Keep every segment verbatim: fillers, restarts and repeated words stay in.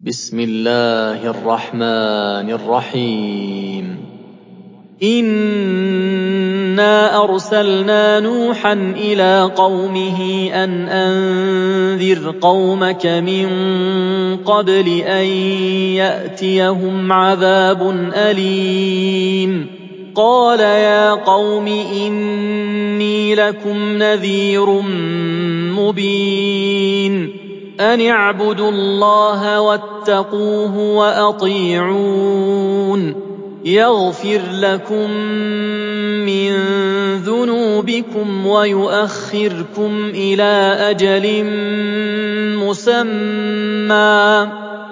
بسم الله الرحمن الرحيم إنا أرسلنا نوحا إلى قومه أن أنذر قومك من قبل أن يأتيهم عذاب أليم قال يا قوم إني لكم نذير مبين أن اعبدوا الله واتقوه وأطيعون يغفر لكم من ذنوبكم ويؤخركم إلى أجل مسمى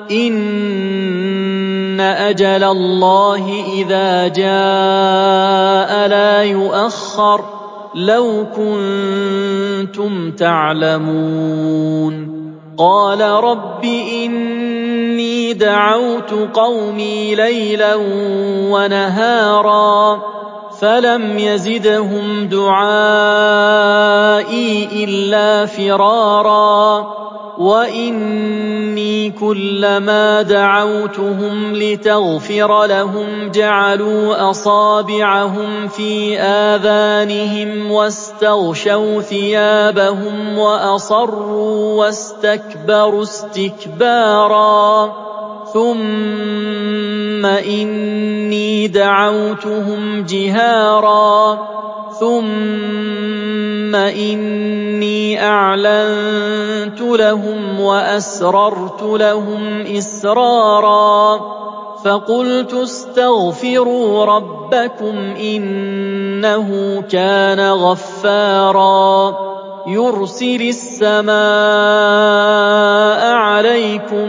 إن أجل الله إذا جاء لا يؤخر لو كنتم تعلمون قال رب إني دعوت قومي ليلا ونهارا فلم يزدهم دعائي إلا فرارا وإني كلما دعوتهم لتغفر لهم جعلوا أصابعهم في آذانهم واستغشوا ثيابهم وأصروا واستكبروا استكبارا ثم إني دعوتهم جهارا ثم إني أعلنت لهم وأسررت لهم إسرارا فقلت استغفروا ربكم إنه كان غفارا يرسل السماء عليكم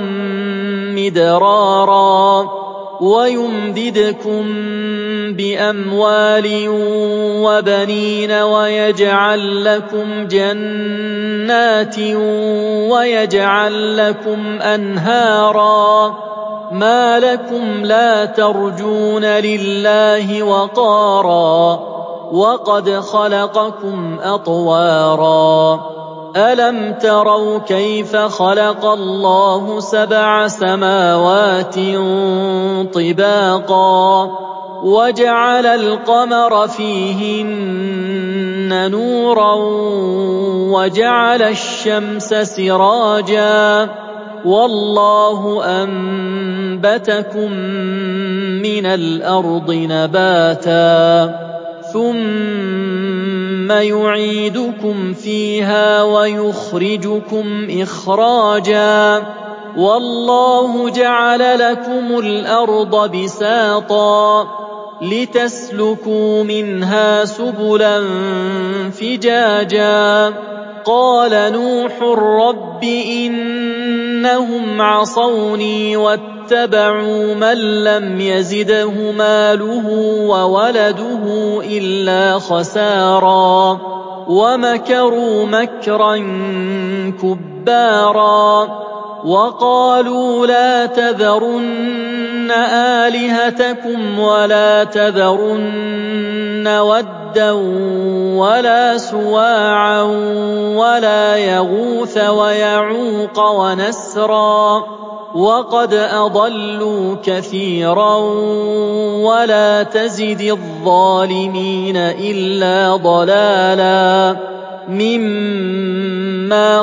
مدرارا ويمددكم بأموال وبنين ويجعل لكم جنات ويجعل لكم أنهارا ما لكم لا ترجون لله وقارا وقد خلقكم أطوارا ألم تروا كيف خلق الله سبع سماوات طباقا وجعل القمر فيهن نورا وجعل الشمس سراجا والله أنبتكم من الأرض نباتا ثم يعيدكم فيها ويخرجكم إخراجا والله جعل لكم الأرض بساطا لتسلكوا منها سبلا فجاجا قال نوح رب إنهم عصوني واتبعوا من لم يزده ماله وولده إلا خسارا ومكروا مكرا كبارا وقالوا لا تذرن آلهتكم ولا تذرن ودا ولا سواعا ولا يغوث ويعوق ونسرا وقد أضلوا كثيرا ولا تزد الظالمين إلا ضلالا مما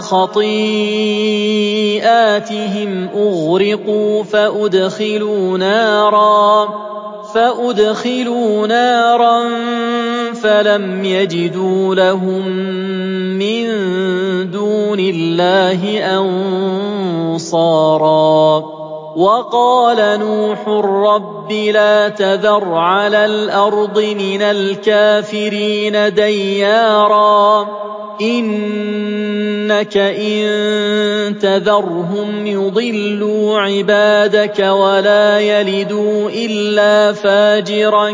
خطيئاتهم أغرقوا فأدخلوا نارا فأدخلوا نارا فلم يجدوا لهم من دون الله أنصارا وقال نوح رب لا تذر على الأرض من الكافرين ديارا إنك إن تذرهم يضلوا عبادك ولا يلدوا إلا فاجرا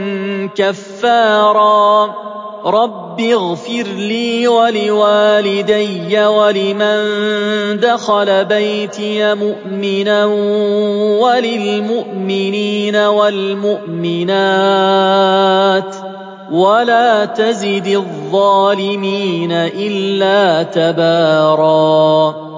كفارا رب اغفر لي ولوالدي ولمن دخل بيتي مؤمنا وللمؤمنين والمؤمنات ولا تزد الظالمين إلا تباراً